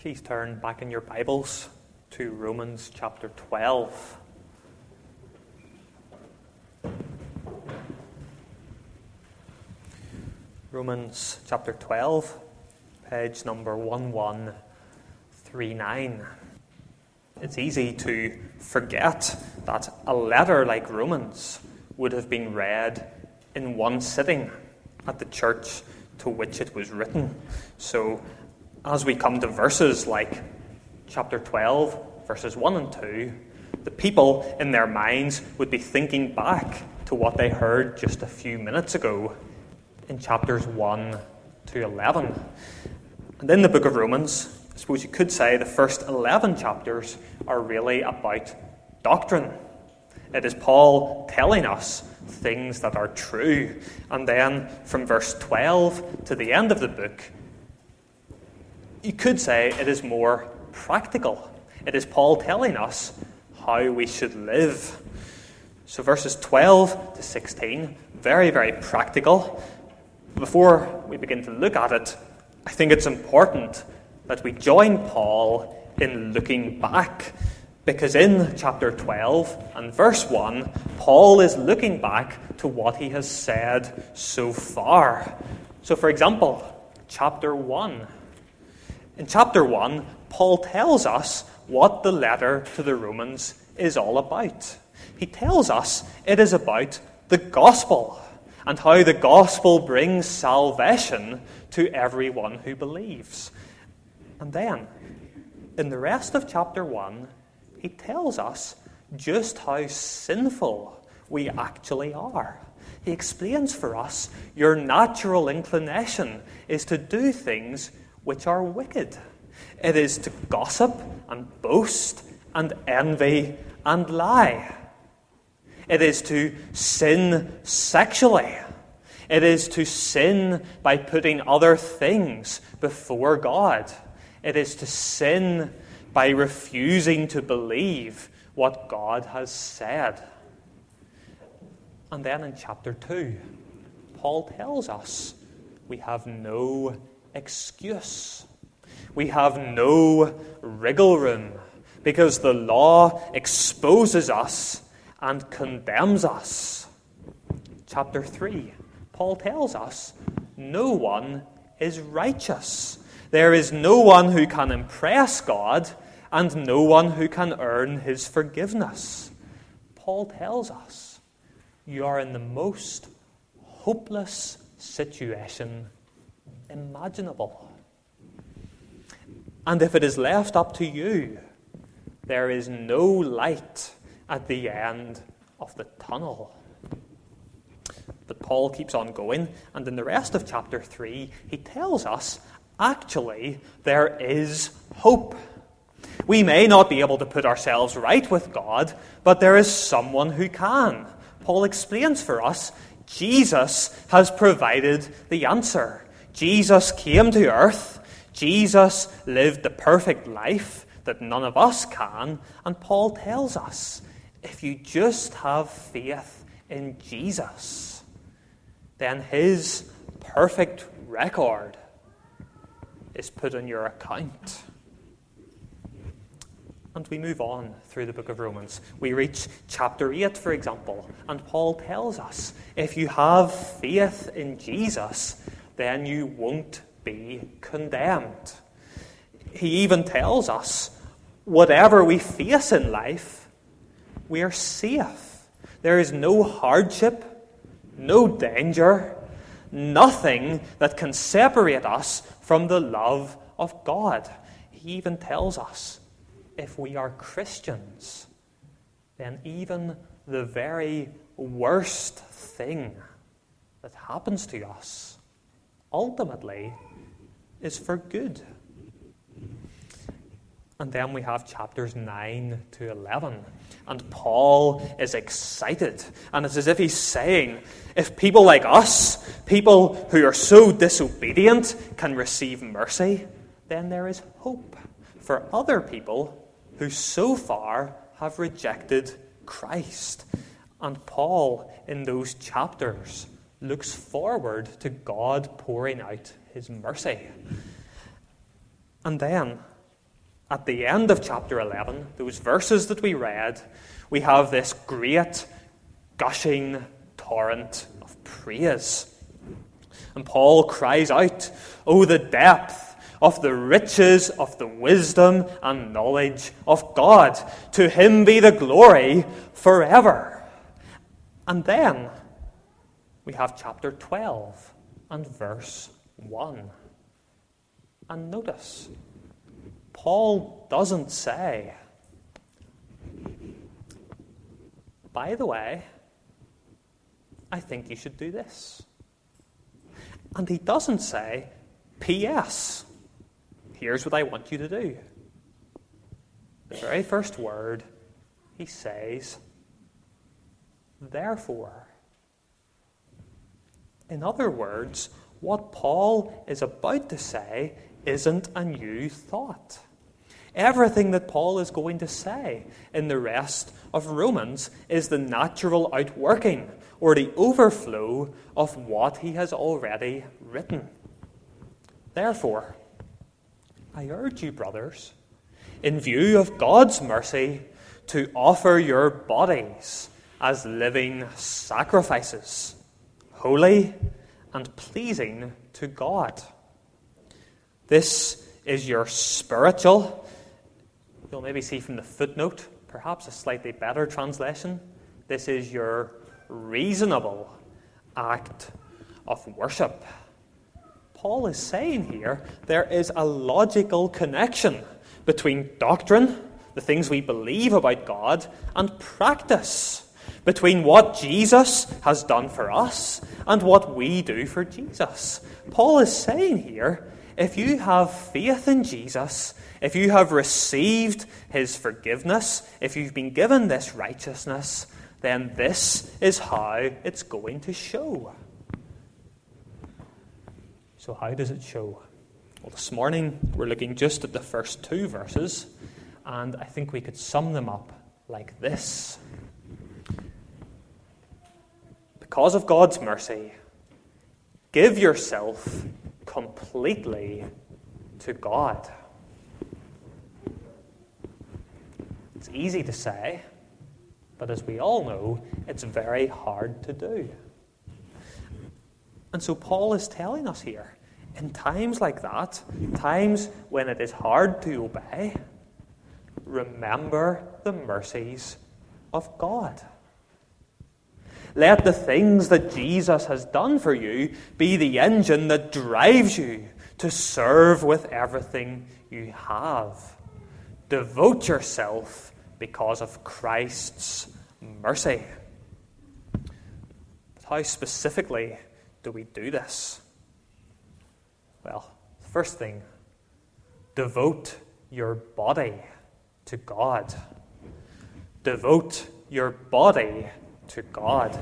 Please turn back in your Bibles to Romans chapter 12. Romans chapter 12, page number 1139. It's easy to forget that a letter like Romans would have been read in one sitting at the church to which it was written. So, as we come to verses like chapter 12, verses 1 and 2, the people in their minds would be thinking back to what they heard just a few minutes ago in chapters 1 to 11. And in the book of Romans, I suppose you could say the first 11 chapters are really about doctrine. It is Paul telling us things that are true. And then from verse 12 to the end of the book, you could say it is more practical. It is Paul telling us how we should live. So verses 12 to 16, very, very practical. Before we begin to look at it, I think it's important that we join Paul in looking back. Because in chapter 12 and verse 1, Paul is looking back to what he has said so far. So for example, chapter 1. In chapter 1, Paul tells us what the letter to the Romans is all about. He tells us it is about the gospel and how the gospel brings salvation to everyone who believes. And then, in the rest of chapter 1, he tells us just how sinful we actually are. He explains for us your natural inclination is to do things which are wicked. It is to gossip and boast and envy and lie. It is to sin sexually. It is to sin by putting other things before God. It is to sin by refusing to believe what God has said. And then in chapter 2, Paul tells us we have no excuse. We have no wriggle room because the law exposes us and condemns us. Chapter 3, Paul tells us no one is righteous. There is no one who can impress God and no one who can earn his forgiveness. Paul tells us you are in the most hopeless situation imaginable. And if it is left up to you, there is no light at the end of the tunnel. But Paul keeps on going, and in the rest of chapter 3, he tells us, actually, there is hope. We may not be able to put ourselves right with God, but there is someone who can. Paul explains for us, Jesus has provided the answer. Jesus came to earth. Jesus lived the perfect life that none of us can. And Paul tells us, if you just have faith in Jesus, then his perfect record is put on your account. And we move on through the book of Romans. We reach chapter 8, for example, and Paul tells us, if you have faith in Jesus, then you won't be condemned. He even tells us, whatever we face in life, we are safe. There is no hardship, no danger, nothing that can separate us from the love of God. He even tells us, if we are Christians, then even the very worst thing that happens to us ultimately is for good. And then we have chapters 9 to 11. And Paul is excited. And it's as if he's saying, if people like us, people who are so disobedient, can receive mercy, then there is hope for other people who so far have rejected Christ. And Paul, in those chapters, looks forward to God pouring out his mercy. And then, at the end of chapter 11, those verses that we read, we have this great gushing torrent of praise. And Paul cries out, "Oh, the depth of the riches of the wisdom and knowledge of God! To him be the glory forever." And then we have chapter 12 and verse 1. And notice, Paul doesn't say, "By the way, I think you should do this." And he doesn't say, "P.S. here's what I want you to do." The very first word, he says, "Therefore." In other words, what Paul is about to say isn't a new thought. Everything that Paul is going to say in the rest of Romans is the natural outworking or the overflow of what he has already written. Therefore, I urge you, brothers, in view of God's mercy, to offer your bodies as living sacrifices, holy and pleasing to God. This is your spiritual, you'll maybe see from the footnote, perhaps a slightly better translation, this is your reasonable act of worship. Paul is saying here there is a logical connection between doctrine, the things we believe about God, and practice, between what Jesus has done for us and what we do for Jesus. Paul is saying here, if you have faith in Jesus, if you have received his forgiveness, if you've been given this righteousness, then this is how it's going to show. So how does it show? Well, this morning we're looking just at the first two verses, and I think we could sum them up like this. Because of God's mercy, give yourself completely to God. It's easy to say, but as we all know, it's very hard to do. And so Paul is telling us here, in times like that, times when it is hard to obey, remember the mercies of God. Let the things that Jesus has done for you be the engine that drives you to serve with everything you have. Devote yourself because of Christ's mercy. But how specifically do we do this? Well, first thing, devote your body to God. Devote your body to God.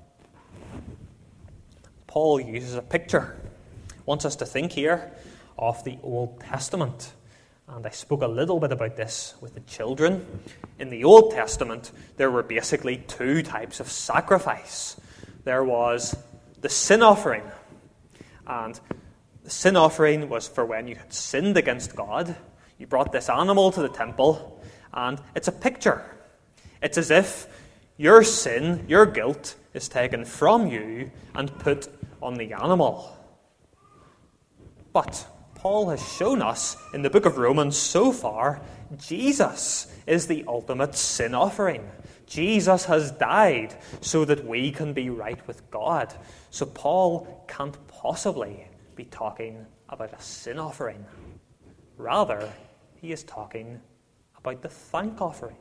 Paul uses a picture. He wants us to think here of the Old Testament. And I spoke a little bit about this with the children. In the Old Testament, there were basically two types of sacrifice. There was the sin offering. And the sin offering was for when you had sinned against God. You brought this animal to the temple, and it's a picture. It's as if your sin, your guilt, is taken from you and put on the animal. But Paul has shown us in the book of Romans so far, Jesus is the ultimate sin offering. Jesus has died so that we can be right with God. So Paul can't possibly be talking about a sin offering. Rather, he is talking about the thank offering.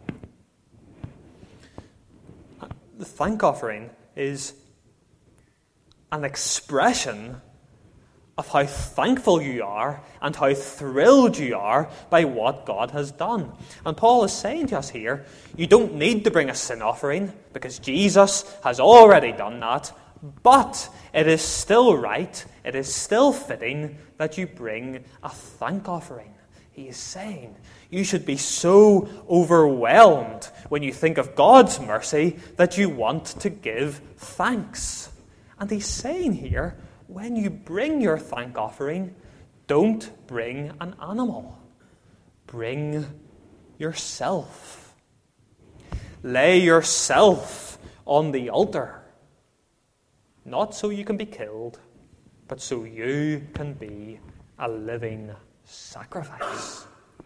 The thank offering is an expression of how thankful you are and how thrilled you are by what God has done. And Paul is saying to us here, you don't need to bring a sin offering because Jesus has already done that, but it is still right, it is still fitting that you bring a thank offering. He is saying you should be so overwhelmed when you think of God's mercy that you want to give thanks. And he's saying here, when you bring your thank offering, don't bring an animal. bring yourself. Lay yourself on the altar. Not so you can be killed, but so you can be a living sacrifice.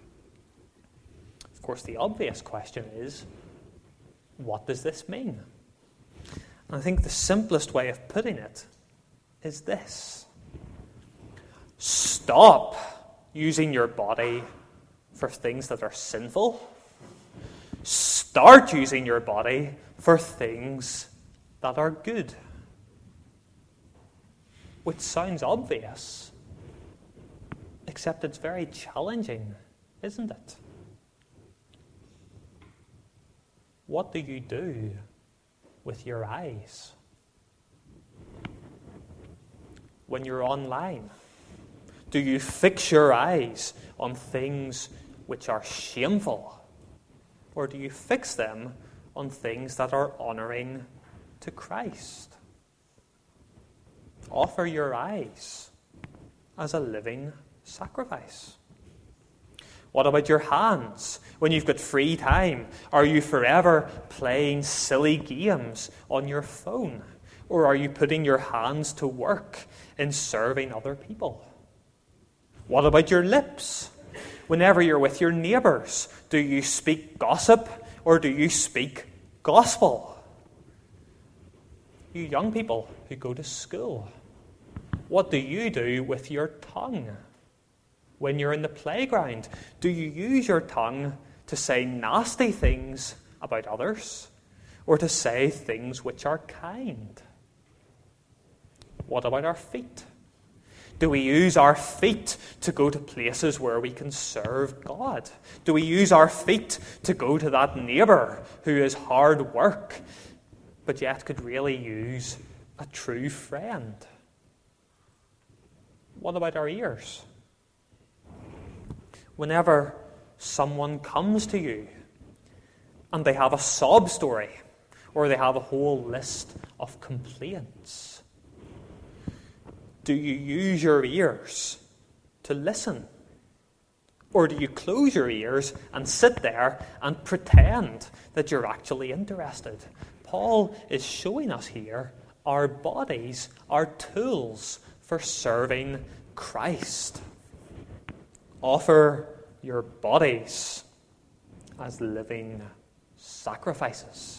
Of course, the obvious question is, what does this mean? And I think the simplest way of putting it is this. Stop using your body for things that are sinful. Start using your body for things that are good. Which sounds obvious, except it's very challenging, isn't it? What do you do with your eyes? When you're online, do you fix your eyes on things which are shameful? Or do you fix them on things that are honouring to Christ? Offer your eyes as a living sacrifice. What about your hands? When you've got free time, are you forever playing silly games on your phone? Or are you putting your hands to work in serving other people? What about your lips? Whenever you're with your neighbours, do you speak gossip or do you speak gospel? You young people who go to school, what do you do with your tongue? When you're in the playground, do you use your tongue to say nasty things about others or to say things which are kind? What about our feet? Do we use our feet to go to places where we can serve God? Do we use our feet to go to that neighbour who is hard work, but yet could really use a true friend? What about our ears? Whenever someone comes to you and they have a sob story or they have a whole list of complaints, do you use your ears to listen? Or do you close your ears and sit there and pretend that you're actually interested? Paul is showing us here our bodies are tools for serving Christ. Offer your bodies as living sacrifices.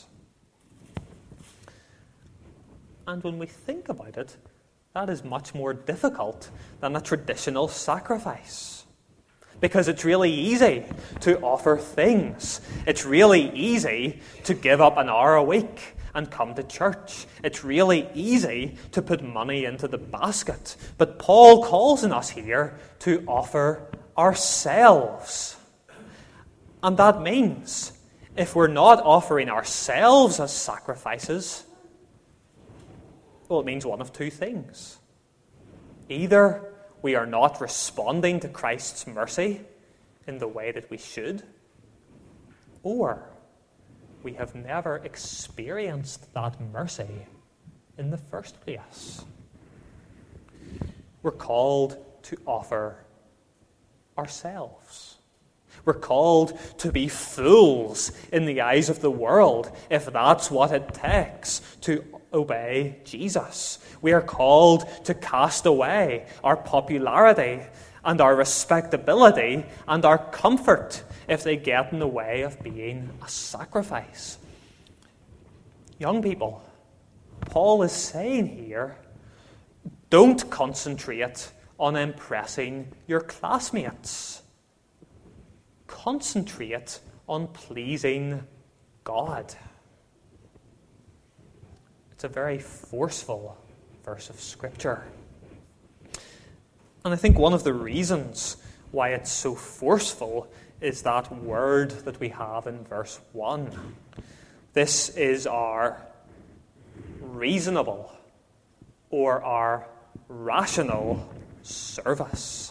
And when we think about it, that is much more difficult than a traditional sacrifice. Because it's really easy to offer things. It's really easy to give up an hour a week and come to church. It's really easy to put money into the basket. But Paul calls on us here to offer ourselves. And that means if we're not offering ourselves as sacrifices, well, it means one of two things. Either we are not responding to Christ's mercy in the way that we should, or we have never experienced that mercy in the first place. We're called to offer ourselves. We're called to be fools in the eyes of the world if that's what it takes to obey Jesus. We are called to cast away our popularity and our respectability and our comfort if they get in the way of being a sacrifice. Young people, Paul is saying here, don't concentrate on impressing your classmates. Concentrate on pleasing God. It's a very forceful verse of Scripture. And I think one of the reasons why it's so forceful is that word that we have in verse 1. This is our reasonable or our rational service.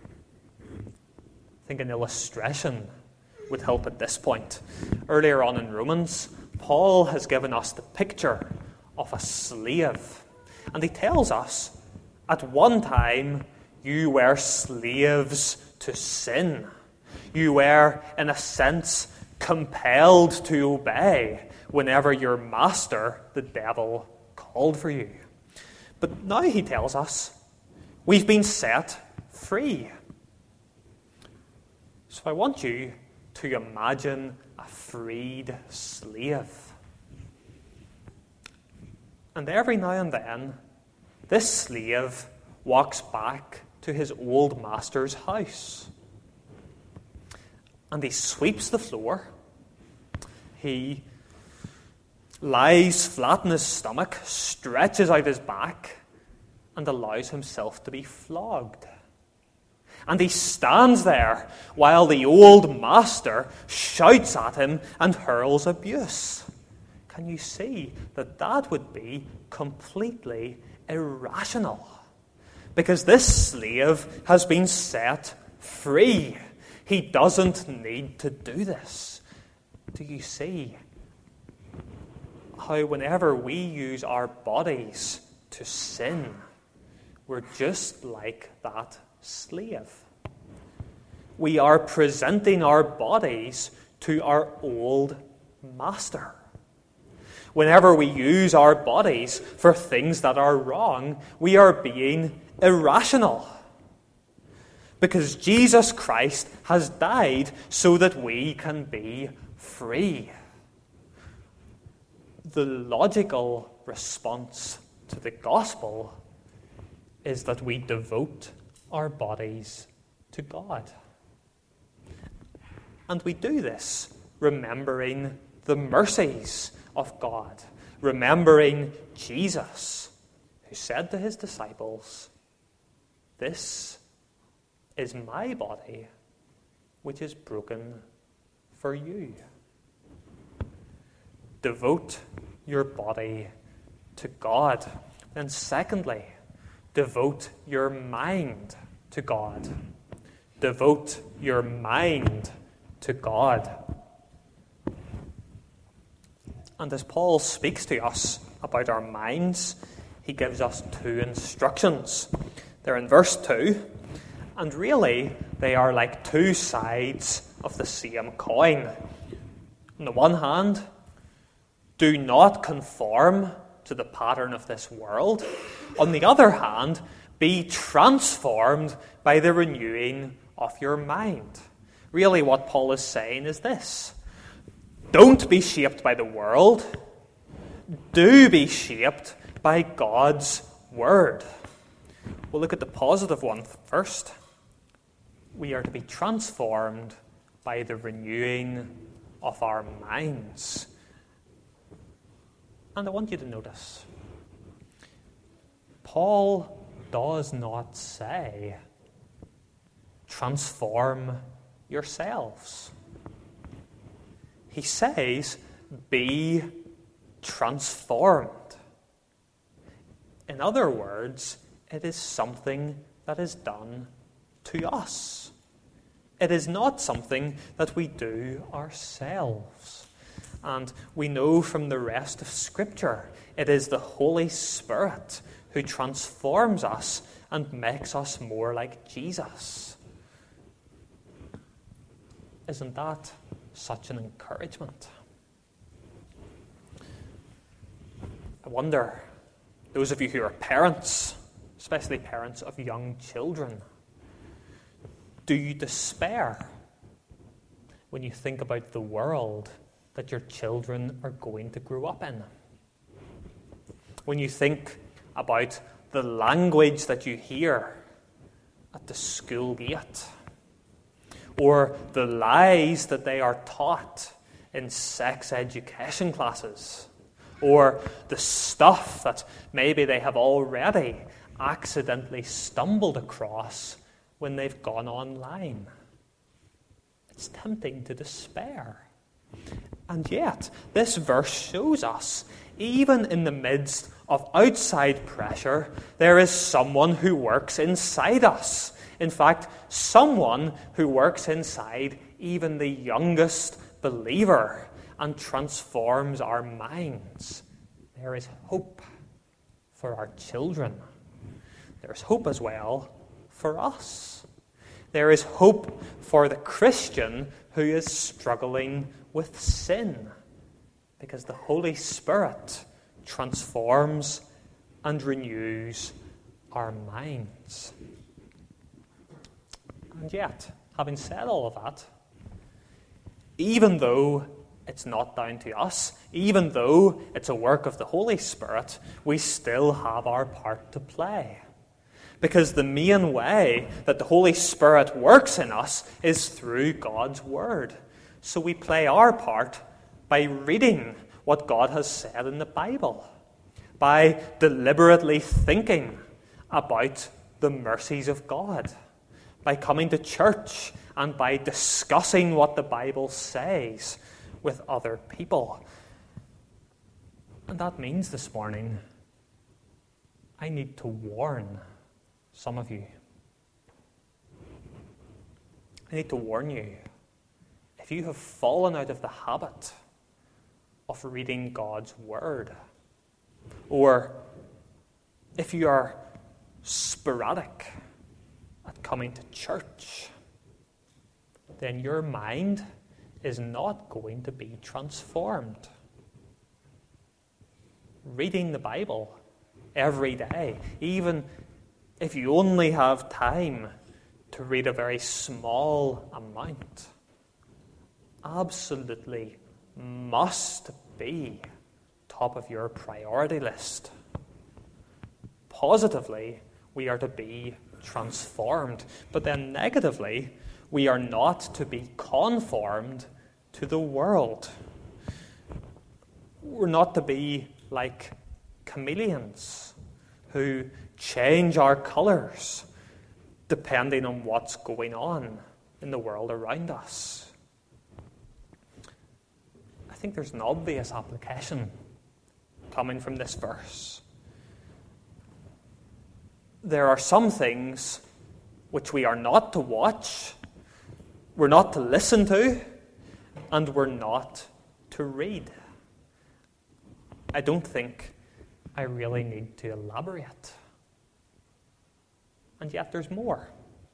I think an illustration would help at this point. Earlier on in Romans, Paul has given us the picture of a slave. And he tells us, at one time, you were slaves to sin. You were, in a sense, compelled to obey whenever your master, the devil, called for you. But now he tells us we've been set free. So I want you to imagine a freed slave. And every now and then, this slave walks back to his old master's house. And he sweeps the floor. He lies flat on his stomach, stretches out his back, and allows himself to be flogged. And he stands there while the old master shouts at him and hurls abuse. Can you see that that would be completely irrational? Because this slave has been set free. He doesn't need to do this. Do you see how whenever we use our bodies to sin, we're just like that slave? We are presenting our bodies to our old master. Whenever we use our bodies for things that are wrong, we are being irrational. Because Jesus Christ has died so that we can be free. The logical response to the gospel is that we devote our bodies to God. And we do this remembering the mercies of God, remembering Jesus, who said to his disciples, "This is my body, which is broken for you." Devote your body to God. And secondly, devote your mind to God. Devote your mind to God. And as Paul speaks to us about our minds, he gives us two instructions. They're in verse 2, and really they are like two sides of the same coin. On the one hand, do not conform to the pattern of this world. On the other hand, be transformed by the renewing of your mind. Really what Paul is saying is this: don't be shaped by the world. Do be shaped by God's word. We'll look at the positive one first. We are to be transformed by the renewing of our minds. And I want you to notice, Paul does not say, transform yourselves. He says, be transformed. In other words, it is something that is done to us. It is not something that we do ourselves. And we know from the rest of Scripture, it is the Holy Spirit who transforms us and makes us more like Jesus. Isn't that such an encouragement? I wonder, those of you who are parents, especially parents of young children, do you despair when you think about the world that your children are going to grow up in? When you think about the language that you hear at the school gate, or the lies that they are taught in sex education classes, or the stuff that maybe they have already accidentally stumbled across when they've gone online. It's tempting to despair. And yet, this verse shows us, even in the midst of outside pressure, there is someone who works inside us. In fact, someone who works inside even the youngest believer and transforms our minds. There is hope for our children. There's hope as well for us. There is hope for the Christian who is struggling with sin, because the Holy Spirit transforms and renews our minds. And yet, having said all of that, even though it's not down to us, even though it's a work of the Holy Spirit, we still have our part to play. Because the main way that the Holy Spirit works in us is through God's Word. So we play our part by reading what God has said in the Bible, by deliberately thinking about the mercies of God, by coming to church and by discussing what the Bible says with other people. And that means this morning, I need to warn some of you. I need to warn you. If you have fallen out of the habit of reading God's Word, or if you are sporadic at coming to church, then your mind is not going to be transformed. Reading the Bible every day, even if you only have time to read a very small amount, absolutely must be top of your priority list. Positively, we are to be transformed, but then negatively, we are not to be conformed to the world. We're not to be like chameleons who change our colours depending on what's going on in the world around us. I think there's an obvious application coming from this verse. There are some things which we are not to watch, we're not to listen to, and we're not to read. I don't think I really need to elaborate. And yet there's more.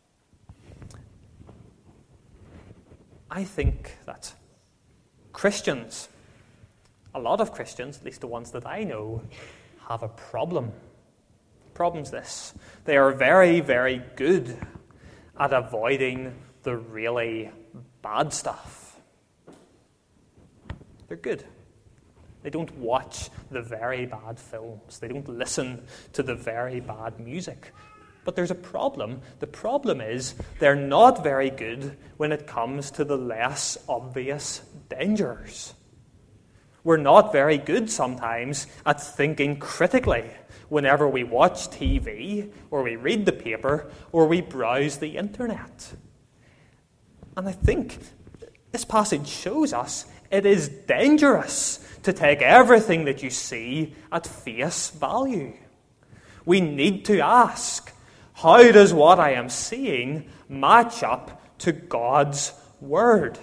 I think that Christians, a lot of Christians, at least the ones that I know, have a problem. The problem's this: they are very, very good at avoiding the really bad stuff. They're good. They don't watch the very bad films. They don't listen to the very bad music. But there's a problem. The problem is they're not very good when it comes to the less obvious dangers. We're not very good sometimes at thinking critically whenever we watch TV, or we read the paper, or we browse the internet. And I think this passage shows us it is dangerous to take everything that you see at face value. We need to ask, how does what I am seeing match up to God's Word?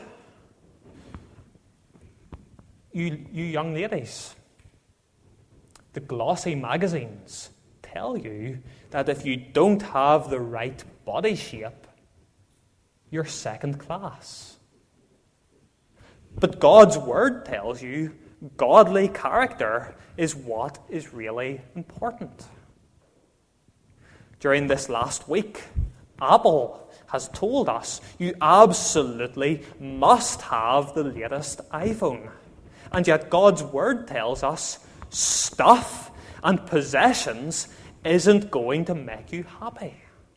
You young ladies, the glossy magazines tell you that if you don't have the right body shape, you're second class. But God's Word tells you godly character is what is really important. During this last week, Apple has told us you absolutely must have the latest iPhone. And yet God's Word tells us stuff and possessions isn't going to make you happy.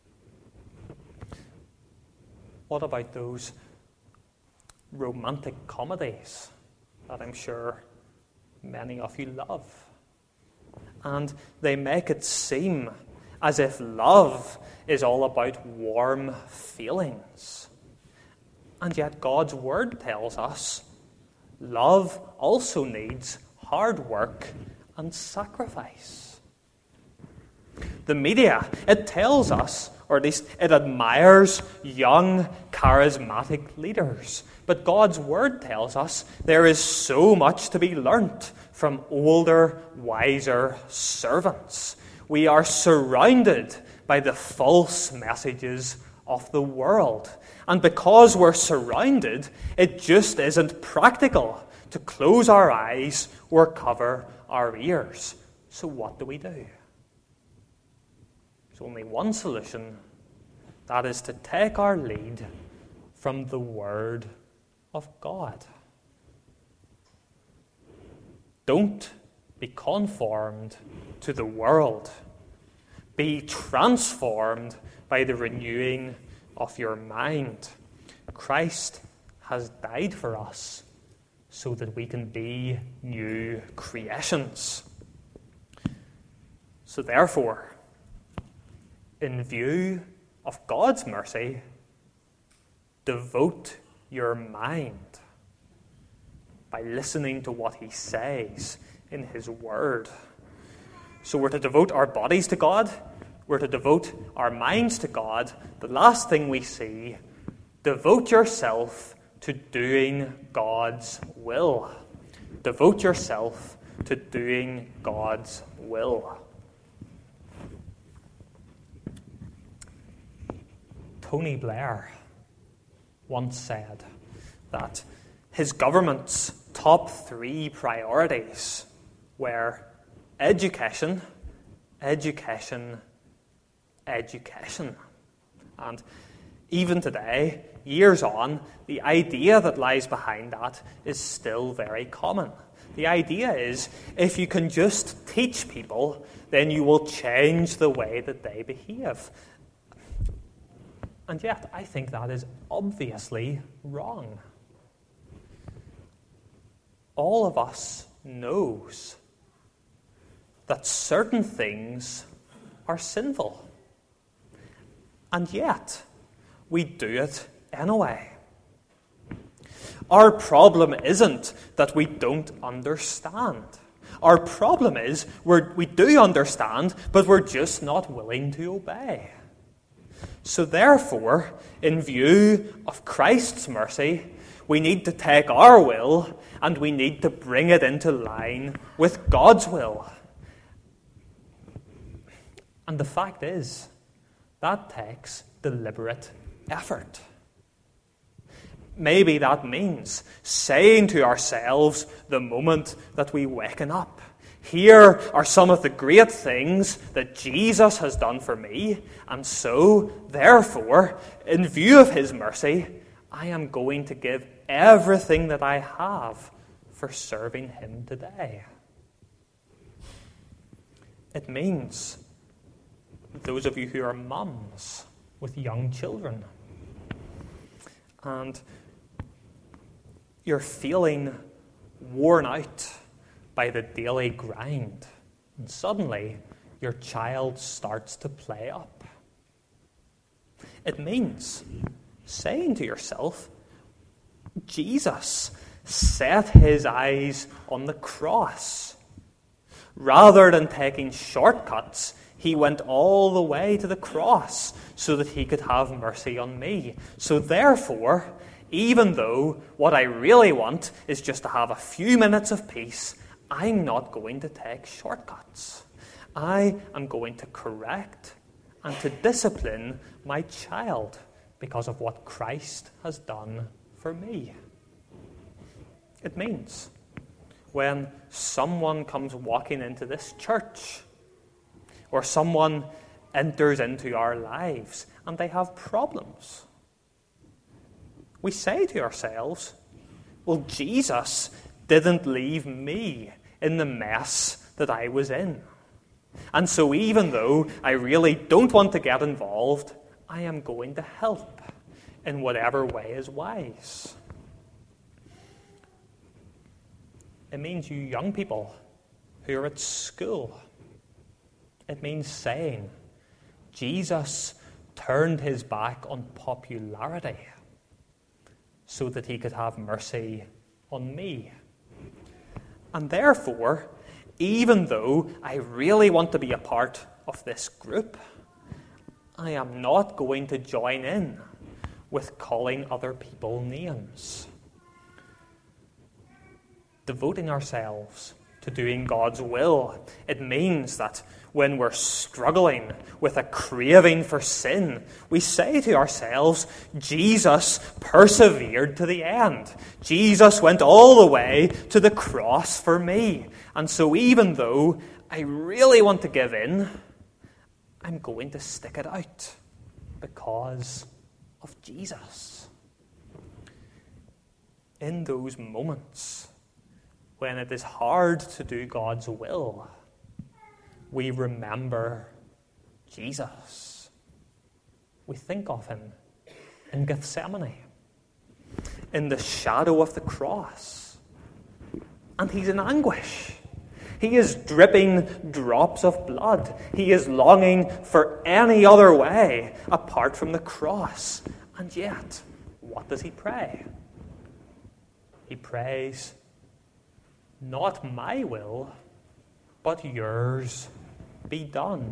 What about those romantic comedies that I'm sure many of you love? And they make it seem as if love is all about warm feelings. And yet God's Word tells us love also needs hard work and sacrifice. The media, it tells us, or at least it admires young, charismatic leaders. But God's Word tells us there is so much to be learnt from older, wiser servants. We are surrounded by the false messages of the world. And because we're surrounded, it just isn't practical to close our eyes or cover our ears. So what do? There's only one solution. That is to take our lead from the Word of God. Don't be conformed to the world. Be transformed by the renewing of your mind. Christ has died for us so that we can be new creations. So therefore, in view of God's mercy, devote your mind by listening to what He says in His Word. So we're to devote our bodies to God. We're to devote our minds to God. The last thing we see, devote yourself to doing God's will. Devote yourself to doing God's will. Tony Blair once said that his government's top 3 priorities were education, education, education. And even today, years on, the idea that lies behind that is still very common. The idea is, if you can just teach people, then you will change the way that they behave. And yet, I think that is obviously wrong. All of us knows that certain things are sinful. And yet, we do it anyway. Our problem isn't that we don't understand. Our problem is we do understand, but we're just not willing to obey. So therefore, in view of Christ's mercy, we need to take our will and we need to bring it into line with God's will. And the fact is, that takes deliberate effort. Maybe that means saying to ourselves the moment that we waken up, here are some of the great things that Jesus has done for me, and so, therefore, in view of His mercy, I am going to give everything that I have for serving Him today. It means those of you who are mums with young children, and you're feeling worn out by the daily grind, and suddenly your child starts to play up. It means saying to yourself, Jesus set His eyes on the cross. Rather than taking shortcuts, He went all the way to the cross so that He could have mercy on me. So therefore, even though what I really want is just to have a few minutes of peace, I'm not going to take shortcuts. I am going to correct and to discipline my child because of what Christ has done for me. It means when someone comes walking into this church, or someone enters into our lives and they have problems, we say to ourselves, well, Jesus didn't leave me in the mess that I was in. And so even though I really don't want to get involved, I am going to help in whatever way is wise. It means you young people who are at school, it means saying, Jesus turned His back on popularity so that He could have mercy on me. And therefore, even though I really want to be a part of this group, I am not going to join in with calling other people names. Devoting ourselves to doing God's will. It means that when we're struggling with a craving for sin, we say to ourselves, Jesus persevered to the end. Jesus went all the way to the cross for me. And so even though I really want to give in, I'm going to stick it out because of Jesus. In those moments when it is hard to do God's will, we remember Jesus. We think of him in Gethsemane, in the shadow of the cross, and he's in anguish. He is dripping drops of blood. He is longing for any other way apart from the cross. And yet, what does he pray? He prays, "Not my will, but yours be done."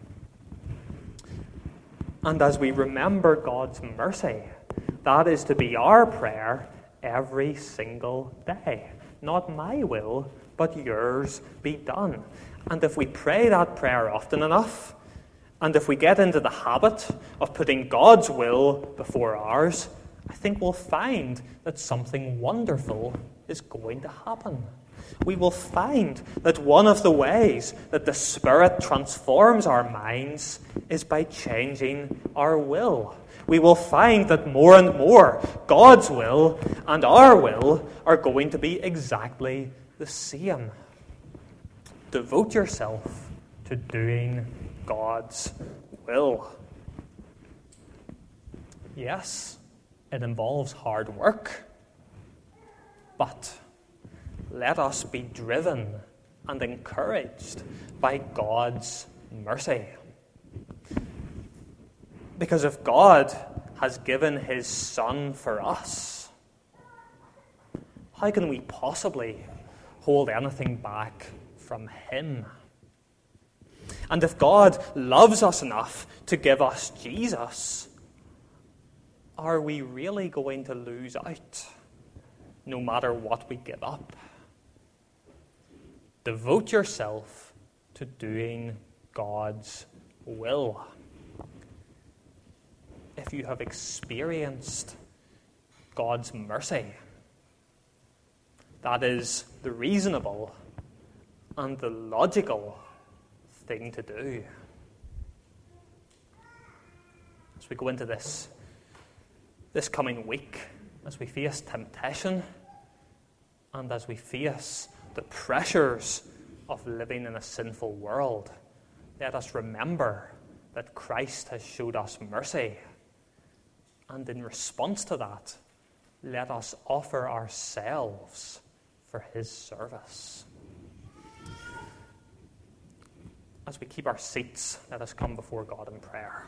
And as we remember God's mercy, that is to be our prayer every single day. Not my will, but yours be done. And if we pray that prayer often enough, and if we get into the habit of putting God's will before ours, I think we'll find that something wonderful is going to happen. We will find that one of the ways that the Spirit transforms our minds is by changing our will. We will find that more and more God's will and our will are going to be exactly the same. Devote yourself to doing God's will. Yes, it involves hard work, but let us be driven and encouraged by God's mercy. Because if God has given his Son for us, how can we possibly hold anything back from him? And if God loves us enough to give us Jesus, are we really going to lose out no matter what we give up? Devote yourself to doing God's will. If you have experienced God's mercy, that is the reasonable and the logical thing to do. As we go into this coming week, as we face temptation and as we face the pressures of living in a sinful world, let us remember that Christ has showed us mercy. And in response to that, let us offer ourselves for his service. As we keep our seats, let us come before God in prayer.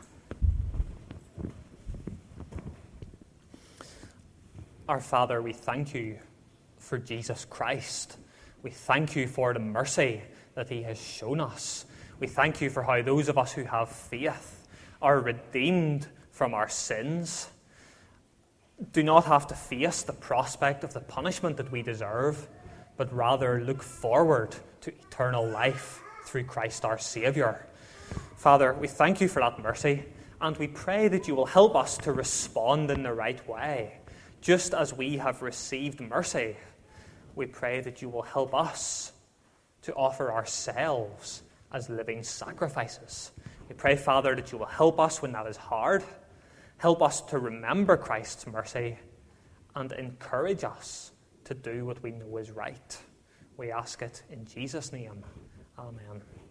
Our Father, we thank you for Jesus Christ. We thank you for the mercy that he has shown us. We thank you for how those of us who have faith are redeemed from our sins, do not have to face the prospect of the punishment that we deserve, but rather look forward to eternal life through Christ our Saviour. Father, we thank you for that mercy, and we pray that you will help us to respond in the right way. Just as we have received mercy, we pray that you will help us to offer ourselves as living sacrifices. We pray, Father, that you will help us when that is hard. Help us to remember Christ's mercy and encourage us to do what we know is right. We ask it in Jesus' name. Amen.